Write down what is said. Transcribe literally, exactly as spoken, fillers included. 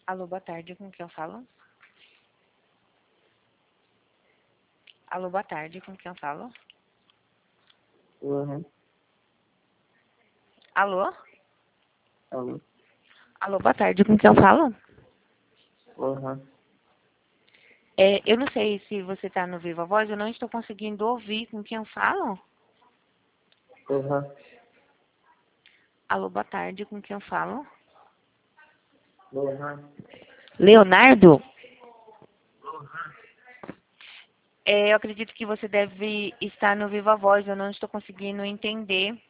Alô, boa tarde, com quem eu falo? Alô, boa tarde, com quem eu falo? Uhum. Alô? Alô? Alô, boa tarde, com quem eu falo? Uhum. É, eu não sei se você está no Viva Voz, eu não estou conseguindo ouvir com quem eu falo. Uhum. Alô, boa tarde, com quem eu falo? Uhum. Leonardo? É, eu acredito que você deve estar no Viva Voz, eu não estou conseguindo entender.